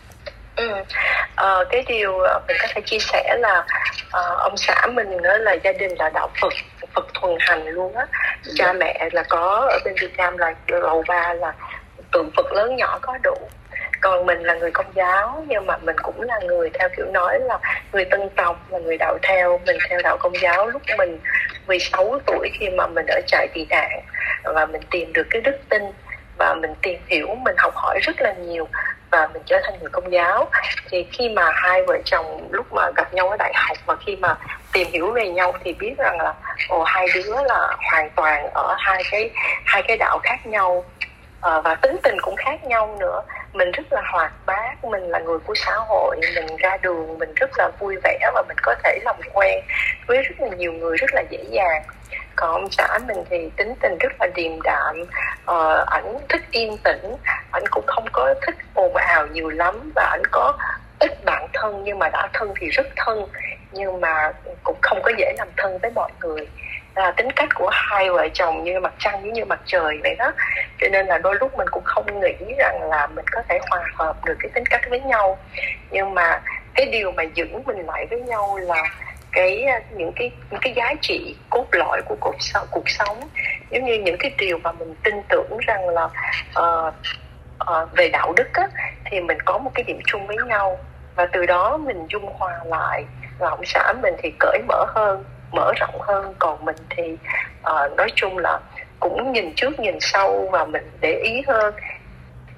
Ừ. À, cái điều mình có thể chia sẻ là à, ông xã mình nữa là gia đình là đạo Phật, Phật thuần hành luôn á. Cha mẹ là có ở bên Việt Nam là lầu ba là tượng Phật lớn nhỏ có đủ. Còn mình là người Công giáo, nhưng mà mình cũng là người theo kiểu nói là người Tân tộc, là người đạo theo. Mình theo đạo Công giáo lúc mình mười sáu tuổi, khi mà mình ở trại tị nạn và mình tìm được cái đức tin và mình tìm hiểu, mình học hỏi rất là nhiều và mình trở thành người Công giáo. Thì khi mà hai vợ chồng lúc mà gặp nhau ở đại học và khi mà tìm hiểu về nhau thì biết rằng là ồ, hai đứa là hoàn toàn ở hai cái hai cái đạo khác nhau, à, và tính tình cũng khác nhau nữa. Mình rất là hoạt bát, mình là người của xã hội, mình ra đường mình rất là vui vẻ và mình có thể làm quen với rất là nhiều người rất là dễ dàng. Còn ông xã mình thì tính tình rất là điềm đạm, uh, ảnh thích yên tĩnh, ảnh cũng không có thích ồn ào nhiều lắm, và ảnh có ít bạn thân nhưng mà đã thân thì rất thân, nhưng mà cũng không có dễ làm thân với mọi người. À, tính cách của hai vợ chồng như mặt trăng với như mặt trời vậy đó, cho nên là đôi lúc mình cũng không nghĩ rằng là mình có thể hòa hợp được cái tính cách với nhau. Nhưng mà cái điều mà giữ mình lại với nhau là cái những cái những cái giá trị cốt lõi của cuộc sống, cuộc sống giống như những cái điều mà mình tin tưởng rằng là uh, uh, về đạo đức á, thì mình có một cái điểm chung với nhau, và từ đó mình dung hòa lại. Và ông xã mình thì cởi mở hơn, mở rộng hơn, còn mình thì uh, nói chung là cũng nhìn trước nhìn sau và mình để ý hơn.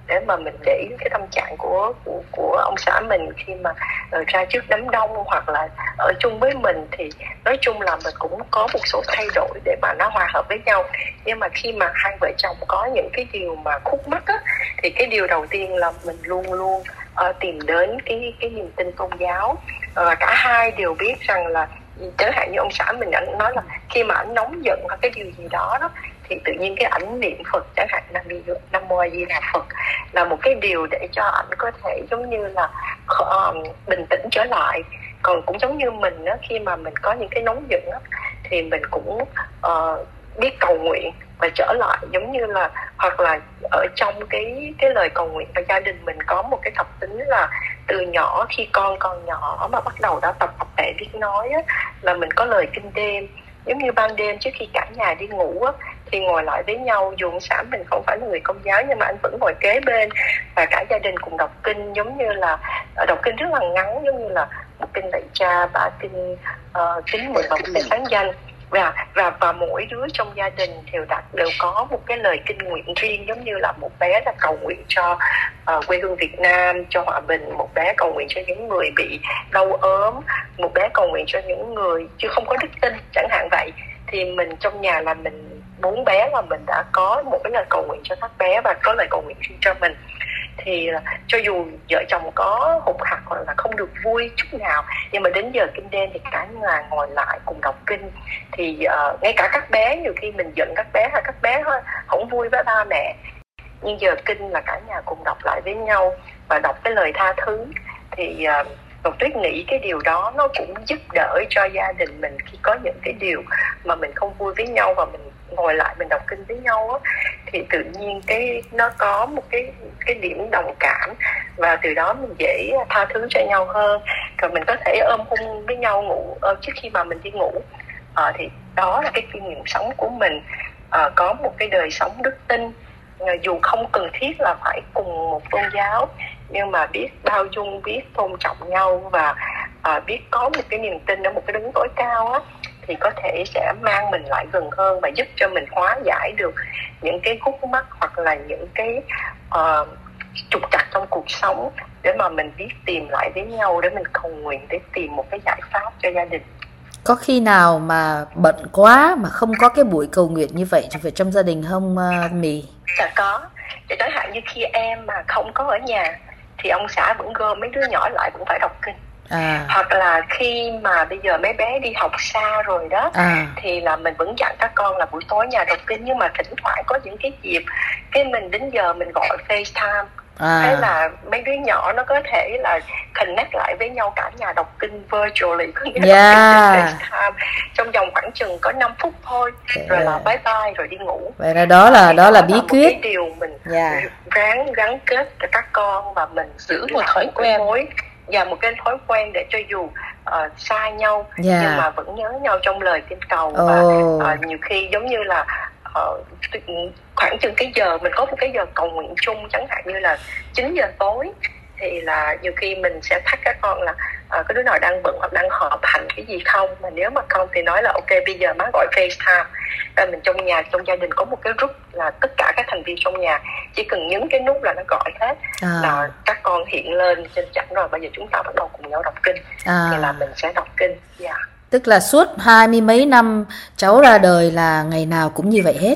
để mà mình để ý cái tâm trạng của của, của ông xã mình khi mà uh, ra trước đám đông hoặc là ở chung với mình. Thì nói chung là mình cũng có một số thay đổi để mà nó hòa hợp với nhau. Nhưng mà khi mà hai vợ chồng có những cái điều mà khúc mắc á, thì cái điều đầu tiên là mình luôn luôn uh, tìm đến cái cái niềm tin tôn giáo. Và uh, cả hai đều biết rằng là, chẳng hạn như ông xã mình anh nói là khi mà anh nóng giận hoặc cái điều gì đó đó, thì tự nhiên cái ảnh niệm Phật, chẳng hạn là Nam Mô A Di Đà Phật, là một cái điều để cho ảnh có thể giống như là uh, bình tĩnh trở lại. Còn cũng giống như mình đó, khi mà mình có những cái nóng giận đó, thì mình cũng uh, biết cầu nguyện và trở lại, giống như là hoặc là ở trong cái cái lời cầu nguyện. Và gia đình mình có một cái tập tính là từ nhỏ, khi con còn nhỏ mà bắt đầu đã tập học để biết nói á, là mình có lời kinh đêm. Giống như ban đêm trước khi cả nhà đi ngủ á, thì ngồi lại với nhau, dù ông xã mình không phải là người Công giáo nhưng mà anh vẫn ngồi kế bên, và cả gia đình cùng đọc kinh, giống như là đọc kinh rất là ngắn, giống như là một kinh Lạy Cha, ba kinh uh, Kính Mừng và một kinh Sáng Danh. Và, và và mỗi đứa trong gia đình đều đặt đều có một cái lời kinh nguyện riêng, giống như là một bé là cầu nguyện cho uh, quê hương Việt Nam, cho hòa bình, một bé cầu nguyện cho những người bị đau ốm, một bé cầu nguyện cho những người chưa không có đức tin, chẳng hạn vậy. Thì mình trong nhà là mình bốn bé là mình đã có một cái lời cầu nguyện cho các bé và có lời cầu nguyện riêng cho mình. Thì cho dù vợ chồng có hụt hặc hoặc là không được vui chút nào, nhưng mà đến giờ kinh đêm thì cả nhà ngồi lại cùng đọc kinh. Thì uh, ngay cả các bé, nhiều khi mình giận các bé hay các bé không vui với ba mẹ, nhưng giờ kinh là cả nhà cùng đọc lại với nhau và đọc cái lời tha thứ. Thì uh, Ngọc Tuyết nghĩ cái điều đó nó cũng giúp đỡ cho gia đình mình khi có những cái điều mà mình không vui với nhau và mình ngồi lại mình đọc kinh với nhau á, thì tự nhiên cái nó có một cái cái điểm đồng cảm, và từ đó mình dễ tha thứ cho nhau hơn. Rồi mình có thể ôm hôn với nhau ngủ uh, trước khi mà mình đi ngủ. Uh, thì đó là cái kinh nghiệm sống của mình. Uh, có một cái đời sống đức tin, uh, dù không cần thiết là phải cùng một tôn giáo, nhưng mà biết bao dung, biết tôn trọng nhau và uh, biết có một cái niềm tin ở một cái đấng tối cao á, thì có thể sẽ mang mình lại gần hơn và giúp cho mình hóa giải được những cái khúc mắc hoặc là những cái uh, trục trặc trong cuộc sống, để mà mình biết tìm lại với nhau, để mình cầu nguyện để tìm một cái giải pháp cho gia đình. Có khi nào mà bận quá mà không có cái buổi cầu nguyện như vậy về trong gia đình không uh, Mì? Dạ có. Để chẳng hạn như khi em mà không có ở nhà thì ông xã vẫn gom mấy đứa nhỏ lại, vẫn phải đọc kinh. À. Hoặc là khi mà bây giờ mấy bé đi học xa rồi đó, à. thì là mình vẫn dặn các con là buổi tối nhà đọc kinh, nhưng mà thỉnh thoảng có những cái dịp cái mình đến giờ mình gọi FaceTime. À. Thế là mấy đứa nhỏ nó có thể là connect lại với nhau, cả nhà đọc kinh virtually, có nghĩa yeah. là đọc kinh FaceTime trong vòng khoảng chừng có năm phút thôi, yeah. rồi là bye bye rồi đi ngủ. Vậy là đó là đó, đó là bí quyết. Cái điều mình yeah. ráng gắn kết cho các con và mình giữ một thói quen mối và một cái thói quen để cho dù uh, xa nhau yeah. nhưng mà vẫn nhớ nhau trong lời kinh cầu. Oh. Và uh, nhiều khi giống như là uh, khoảng chừng cái giờ mình có một cái giờ cầu nguyện chung, chẳng hạn như là chín giờ tối, thì là nhiều khi mình sẽ thách các con là uh, có đứa nào đang bận hoặc đang họp hành cái gì không, mà nếu mà không thì nói là ok bây giờ má gọi FaceTime. Và mình trong nhà, trong gia đình có một cái group là tất cả các thành viên trong nhà chỉ cần nhấn cái nút là nó gọi hết, à. là các con hiện lên trên chắn rồi bây giờ chúng ta bắt đầu cùng nhau đọc kinh, à. thì là mình sẽ đọc kinh. Yeah. Tức là suốt hai mươi mấy năm cháu ra đời là ngày nào cũng như vậy hết.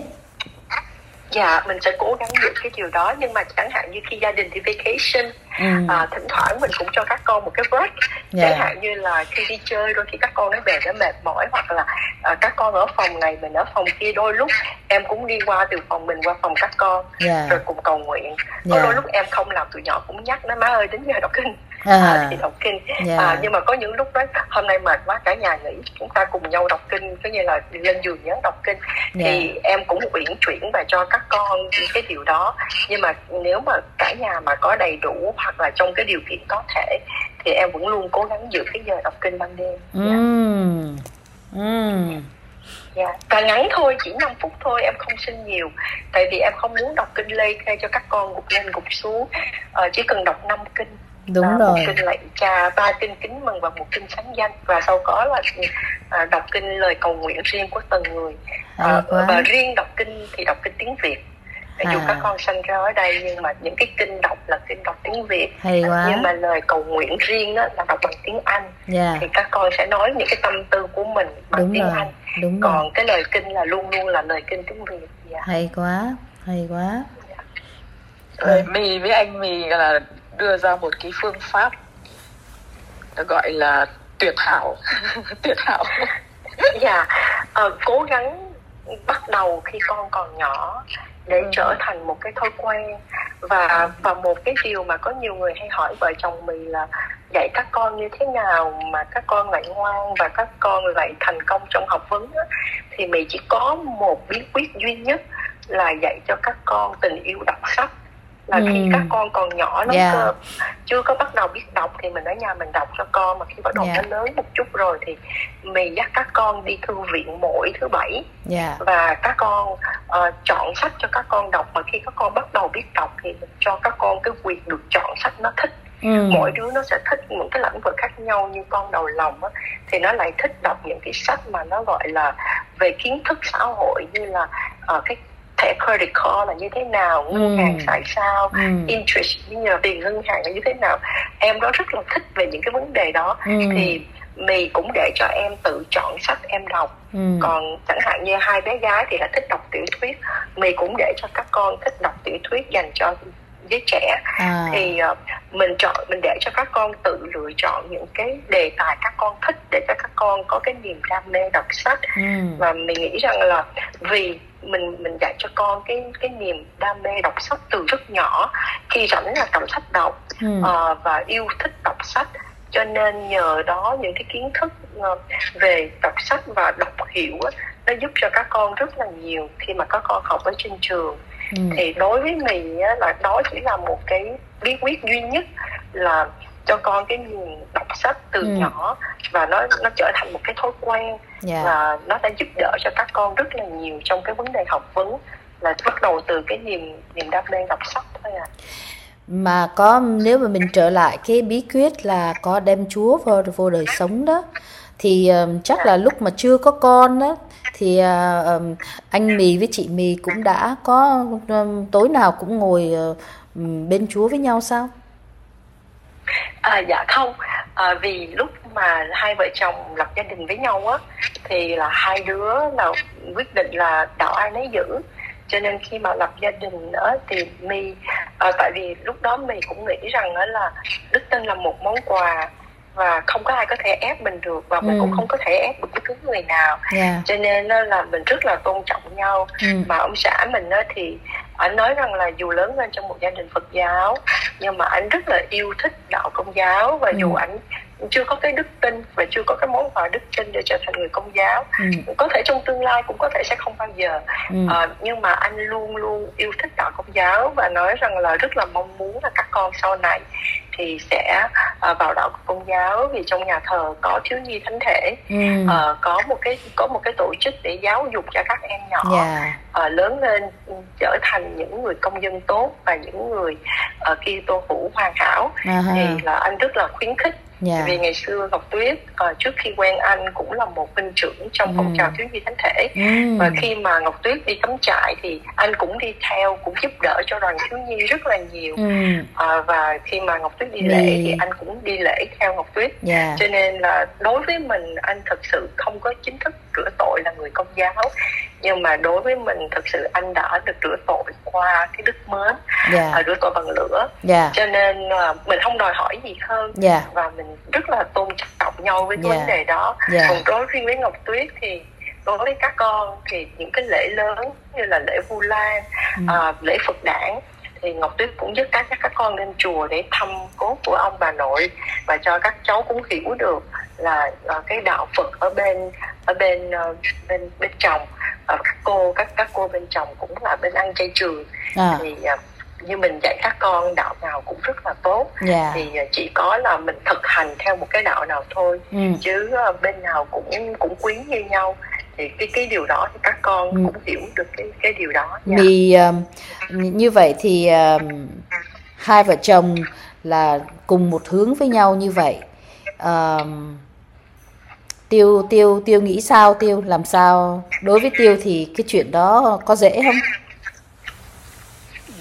Dạ, mình sẽ cố gắng giữ cái điều đó, nhưng mà chẳng hạn như khi gia đình đi vacation, ừ. à, thỉnh thoảng mình cũng cho các con một cái break. Yeah. Chẳng hạn như là khi đi chơi đôi khi các con nó về nó mệt mỏi, hoặc là à, các con ở phòng này mình ở phòng kia, đôi lúc em cũng đi qua từ phòng mình qua phòng các con, yeah. rồi cùng cầu nguyện. Yeah. Đôi lúc em không làm, tụi nhỏ cũng nhắc nó má ơi đến giờ đọc kinh. À. À, thì đọc kinh. Yeah. À, nhưng mà có những lúc đó hôm nay mệt quá cả nhà nghỉ, chúng ta cùng nhau đọc kinh, có như là đi lên giường nhớ đọc kinh. Yeah. Thì em cũng uyển chuyển và cho các con cái điều đó. Nhưng mà nếu mà cả nhà mà có đầy đủ hoặc là trong cái điều kiện có thể thì em vẫn luôn cố gắng giữ cái giờ đọc kinh ban đêm. Yeah. Mm. Mm. Yeah. Và ngắn thôi, chỉ năm phút thôi, em không xin nhiều. Tại vì em không muốn đọc kinh lê thê cho các con gục lên gục xuống. Ờ, chỉ cần đọc năm kinh. Đúng à, rồi. Một kinh Lạy Cha, ba kinh Kính Mừng và một kinh Sáng Danh. Và sau có là à, đọc kinh lời cầu nguyện riêng của từng người. À, và riêng đọc kinh thì đọc kinh tiếng Việt. Dù À. các con sanh ra ở đây nhưng mà những cái kinh đọc là kinh đọc tiếng Việt, Hay quá. nhưng mà lời cầu nguyện riêng đó là đọc bằng tiếng Anh. Dạ. Thì các con sẽ nói những cái tâm tư của mình bằng Đúng tiếng rồi, Anh. đúng rồi. Còn cái lời kinh là luôn luôn là lời kinh tiếng Việt. Dạ. Hay quá, hay quá. Rồi mì với anh mì là đưa ra một cái phương pháp gọi là tuyệt hảo. Tuyệt hảo. Dạ, ờ, cố gắng bắt đầu khi con còn nhỏ để Ừ. trở thành một cái thói quen. Và và một cái điều mà có nhiều người hay hỏi vợ chồng mình là dạy các con như thế nào mà các con lại ngoan và các con lại thành công trong học vấn á, thì mình chỉ có một bí quyết duy nhất là dạy cho các con tình yêu đọc sách. Là Ừ. khi các con còn nhỏ lắm Yeah. cơ, chưa có bắt đầu biết đọc thì mình ở nhà mình đọc cho con, mà khi bắt đầu Yeah. nó lớn một chút rồi thì mình dắt các con đi thư viện mỗi thứ bảy Dạ. và các con uh, chọn sách cho các con đọc. Mà khi các con bắt đầu biết đọc thì mình cho các con cái quyền được chọn sách nó thích. Ừ. Mỗi đứa nó sẽ thích những cái lĩnh vực khác nhau. Như con đầu lòng á, thì nó lại thích đọc những cái sách mà nó gọi là về kiến thức xã hội, như là uh, cái thẻ credit card là như thế nào, ngân Ừ. hàng xài sao, Ừ. interest như là tiền ngân hàng là như thế nào. Em đó rất là thích về những cái vấn đề đó. Ừ. Thì mình cũng để cho em tự chọn sách em đọc. Ừ. Còn chẳng hạn như hai bé gái thì là thích đọc tiểu thuyết, mình cũng để cho các con thích đọc tiểu thuyết dành cho giới trẻ. À. Thì uh, mình chọn mình để cho các con tự lựa chọn những cái đề tài các con thích để cho các con có cái niềm đam mê đọc sách. Ừ. Và mình nghĩ rằng là vì mình mình dạy cho con cái cái niềm đam mê đọc sách từ rất nhỏ, khi rảnh là cầm sách đọc. Ừ. uh, và yêu thích đọc sách, cho nên nhờ đó những cái kiến thức uh, về đọc sách và đọc hiểu á, nó giúp cho các con rất là nhiều khi mà các con học ở trên trường. Ừ. Thì đối với mình á, là đó chỉ là một cái bí quyết duy nhất là cho con cái niềm đọc sách từ Ừ. nhỏ, và nó nó trở thành một cái thói quen. Dạ. Và nó đã giúp đỡ cho các con rất là nhiều trong cái vấn đề học vấn, là bắt đầu từ cái niềm niềm đam mê đọc sách thôi à. Mà có, nếu mà mình trở lại cái bí quyết là có đem Chúa vào vô đời sống đó, thì um, chắc là lúc mà chưa có con đó thì uh, um, anh Mì với chị Mì cũng đã có um, tối nào cũng ngồi uh, um, bên Chúa với nhau sao? À, dạ không, à, vì lúc mà hai vợ chồng lập gia đình với nhau á, thì là hai đứa là quyết định là đạo ai nấy giữ. Cho nên khi mà lập gia đình đó thì My à, tại vì lúc đó My cũng nghĩ rằng đó là đức tin là một món quà và không có ai có thể ép mình được, và mình Ừ. cũng không có thể ép được bất cứ người nào. Dạ. Cho nên đó là mình rất là tôn trọng nhau. Ừ. Mà ông xã mình đó thì anh nói rằng là dù lớn lên trong một gia đình Phật giáo nhưng mà anh rất là yêu thích đạo Công giáo, và Ừ. dù anh chưa có cái đức tin và chưa có cái món quà đức tin để trở thành người Công giáo, Ừ. có thể trong tương lai cũng có thể sẽ không bao giờ. Ừ. Ờ, nhưng mà anh luôn luôn yêu thích đạo Công giáo và nói rằng là rất là mong muốn là các con sau này thì sẽ uh, vào đạo Công giáo, vì trong nhà thờ có thiếu nhi thánh thể, Ừ. uh, có một cái có một cái tổ chức để giáo dục cho các em nhỏ Dạ. uh, lớn lên trở thành những người công dân tốt và những người uh, Kitô hữu hoàn hảo. À ha. Thì là anh rất là khuyến khích. Dạ. Vì ngày xưa Ngọc Tuyết uh, trước khi quen anh cũng là một huynh trưởng trong phong Ừ. trào thiếu nhi thánh thể. Ừ. Và khi mà Ngọc Tuyết đi cắm trại thì anh cũng đi theo, cũng giúp đỡ cho đoàn thiếu nhi rất là nhiều. Ừ. À, và khi mà Ngọc Tuyết đi Đi. lễ thì anh cũng đi lễ theo Ngọc Tuyết. Dạ. Cho nên là đối với mình, anh thực sự không có chính thức rửa tội là người Công giáo, nhưng mà đối với mình thực sự anh đã được rửa tội qua cái đức mến, Dạ. à, rửa tội bằng lửa. Dạ. Cho nên là mình không đòi hỏi gì hơn. Dạ. Và mình rất là tôn trọng nhau với cái Dạ. vấn đề đó. Dạ. Còn đối riêng với Ngọc Tuyết thì đối với các con thì những cái lễ lớn như là lễ Vu Lan, Ừ. à, lễ Phật đản, thì Ngọc Tuyết cũng dắt các các con lên chùa để thăm cốt của ông bà nội, và cho các cháu cũng hiểu được là uh, cái đạo Phật ở bên ở bên uh, bên bên chồng, uh, các cô các các cô bên chồng cũng là bên ăn chay trường. À. Thì uh, như mình dạy các con đạo nào cũng rất là tốt. Dạ. Thì uh, chỉ có là mình thực hành theo một cái đạo nào thôi. Ừ. Chứ uh, bên nào cũng cũng quý như nhau. Thì cái cái điều đó thì các con Ừ. cũng hiểu được cái cái điều đó. Dạ. Vì um, như vậy thì um, hai vợ chồng là cùng một hướng với nhau như vậy. Um, Tiêu Tiêu Tiêu nghĩ sao? Tiêu làm sao? Đối với Tiêu thì cái chuyện đó có dễ không?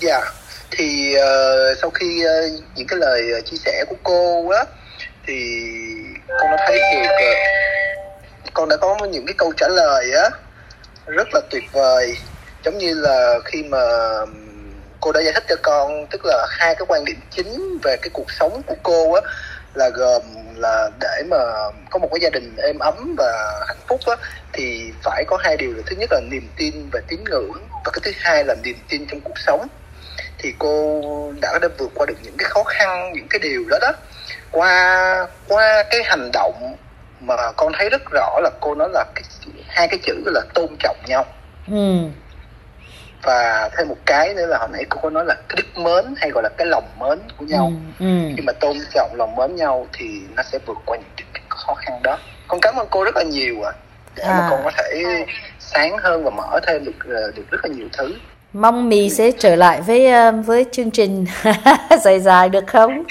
Dạ, yeah. Thì uh, sau khi uh, những cái lời uh, chia sẻ của cô á, thì con đã thấy được, uh, con đã có những cái câu trả lời á rất là tuyệt vời. Giống như là khi mà cô đã giải thích cho con, tức là hai cái quan điểm chính về cái cuộc sống của cô á, là gồm là để mà có một cái gia đình êm ấm và hạnh phúc á, thì phải có hai điều. Là thứ nhất là niềm tin và tín ngưỡng, và cái thứ hai là niềm tin trong cuộc sống. Thì cô đã đã vượt qua được những cái khó khăn, những cái điều đó đó qua qua cái hành động mà con thấy rất rõ là cô nói là cái, hai cái chữ là tôn trọng nhau. Ừ. Và thêm một cái nữa là hồi nãy cô có nói là cái đức mến, hay gọi là cái lòng mến của nhau. Ừ. Ừ. Khi mà tôn trọng, lòng mến nhau thì nó sẽ vượt qua những cái khó khăn đó. Con cảm ơn cô rất là nhiều ạ, à, để à. mà con có thể sáng hơn và mở thêm được được rất là nhiều thứ. Mong Mì sẽ trở lại với với chương trình dài dài được không?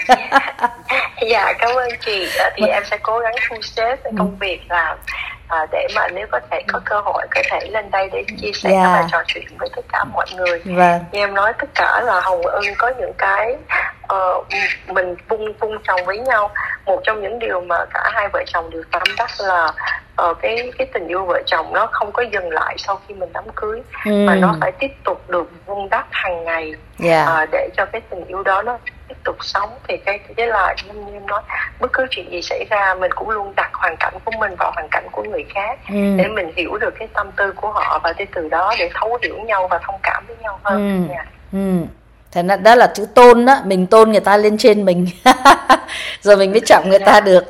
Dạ, cảm ơn chị. Thì em sẽ cố gắng thu xếp cái công việc làm à, để mà nếu có thể có cơ hội có thể lên đây để chia sẻ yeah. và trò chuyện với tất cả mọi người. Vâng. Như em nói, tất cả là hồng ân có những cái uh, mình vun vun trồng với nhau. Một trong những điều mà cả hai vợ chồng đều tâm đắc là uh, cái cái tình yêu vợ chồng nó không có dừng lại sau khi mình đám cưới, ừ. mà nó phải tiếp tục được vun đắp hàng ngày yeah. uh, để cho cái tình yêu đó nó tiếp tục sống. Thì cái cái là như em nói, bất cứ chuyện gì xảy ra mình cũng luôn đặt hoàn cảnh của mình vào hoàn cảnh của người khác, ừ. để mình hiểu được cái tâm tư của họ, và từ đó để thấu hiểu nhau và thông cảm với nhau hơn. ừ. Yeah. Ừ. Thế đó, đó là chữ tôn đó, mình tôn người ta lên trên mình rồi mình mới trọng người ta được.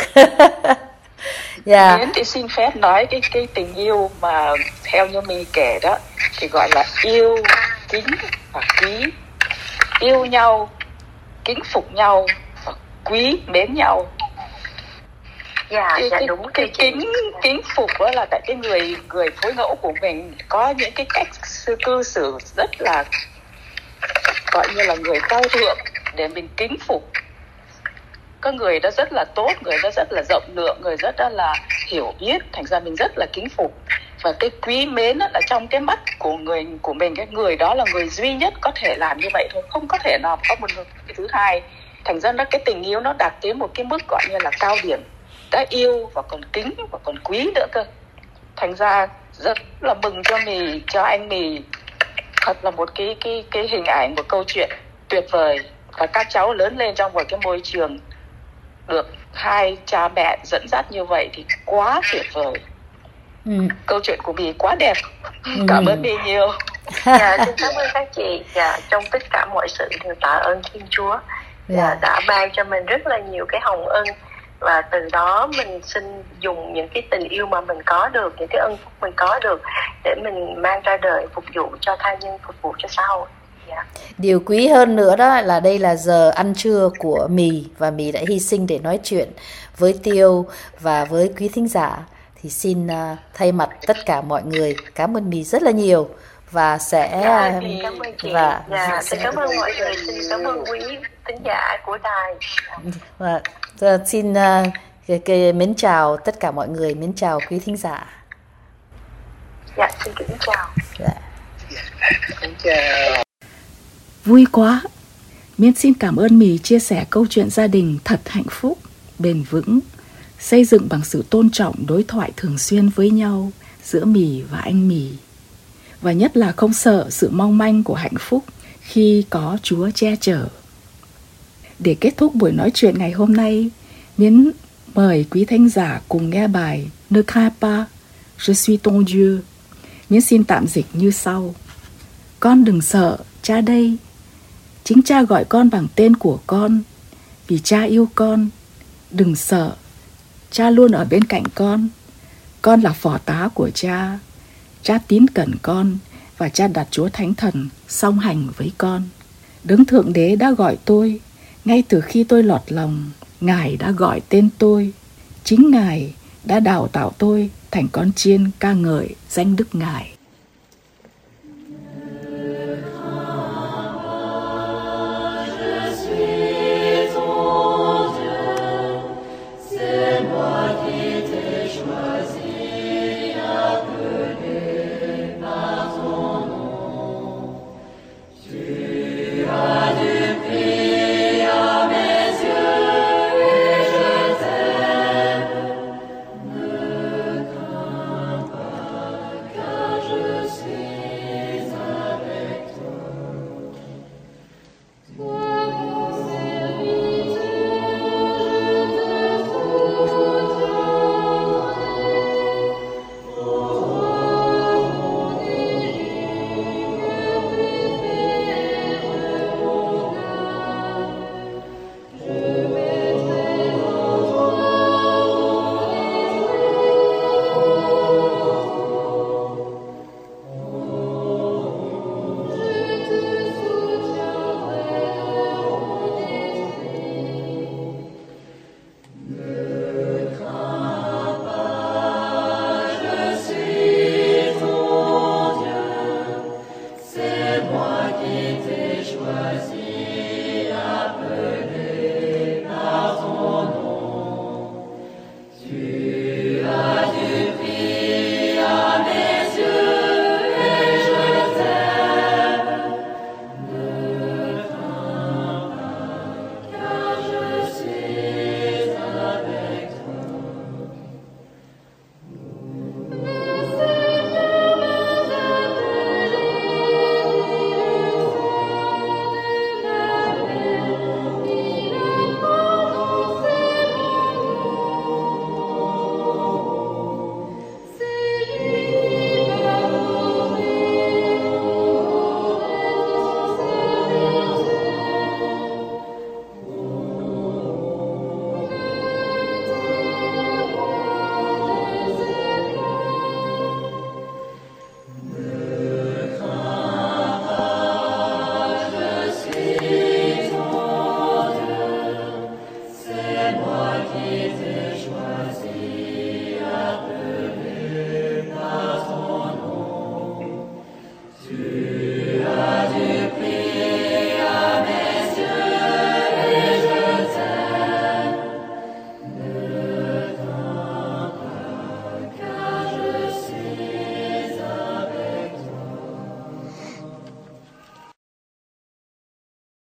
Yeah. Yến thì xin phép nói cái cái tình yêu mà theo như mình kể đó thì gọi là yêu, kính và quý. Yêu nhau, kính phục nhau và quý mến nhau. Dạ, cái, dạ cái, đúng cái kính kính phục đó là tại cái người người phối ngẫu của mình có những cái cách sư cư xử rất là gọi như là người cao thượng để mình kính phục. Có người đó rất là tốt, người đó rất là rộng lượng, người rất là hiểu biết, thành ra mình rất là kính phục. Và cái quý mến đó là trong cái mắt của người của mình, cái người đó là người duy nhất có thể làm như vậy thôi, không có thể nào có một cái thứ hai. Thành ra nó cái tình yêu nó đạt đến một cái mức gọi như là cao điểm, đã yêu và còn kính và còn quý nữa cơ. Thành ra rất là mừng cho Mì, cho anh Mì. Thật là một cái cái cái hình ảnh, một câu chuyện tuyệt vời. Và các cháu lớn lên trong một cái môi trường được hai cha mẹ dẫn dắt như vậy thì quá tuyệt vời. ừ. Câu chuyện của Mì quá đẹp. ừ. Cảm ơn Mì nhiều. Dạ, xin cảm ơn các chị. Dạ, trong tất cả mọi sự đều tạ ơn Thiên Chúa. Dạ, yeah. đã ban cho mình rất là nhiều cái hồng ân, và từ đó mình xin dùng những cái tình yêu mà mình có được, những cái ân phúc mình có được để mình mang ra đời, phục vụ cho tha nhân, phục vụ cho xã hội. Yeah. Điều quý hơn nữa đó là đây là giờ ăn trưa của Mì, và Mì đã hy sinh để nói chuyện với Tiêu và với quý thính giả. Thì xin uh, thay mặt tất cả mọi người cảm ơn Mì rất là nhiều, và sẽ dạ, cảm ơn chị. và dạ, sẽ... cảm ơn mọi người, xin cảm ơn quý thính giả của đài. Và xin uh, cái, cái, mến chào tất cả mọi người, mến chào quý thính giả. Dạ, xin kính chào. Dạ. Xin chào. Vui quá. Miên xin cảm ơn Mì chia sẻ câu chuyện gia đình thật hạnh phúc, bền vững, xây dựng bằng sự tôn trọng, đối thoại thường xuyên với nhau giữa Mì và anh Mì. Và nhất là không sợ sự mong manh của hạnh phúc khi có Chúa che chở. Để kết thúc buổi nói chuyện ngày hôm nay, Miên mời quý thính giả cùng nghe bài Ne crains pas, je suis ton Dieu. Miên xin tạm dịch như sau. Con đừng sợ, cha đây. Chính cha gọi con bằng tên của con, vì cha yêu con. Đừng sợ, cha luôn ở bên cạnh con. Con là phò tá của cha. Cha tín cẩn con, và cha đặt Chúa Thánh Thần song hành với con. Đấng Thượng Đế đã gọi tôi, ngay từ khi tôi lọt lòng. Ngài đã gọi tên tôi. Chính Ngài đã đào tạo tôi thành con chiên ca ngợi danh đức Ngài.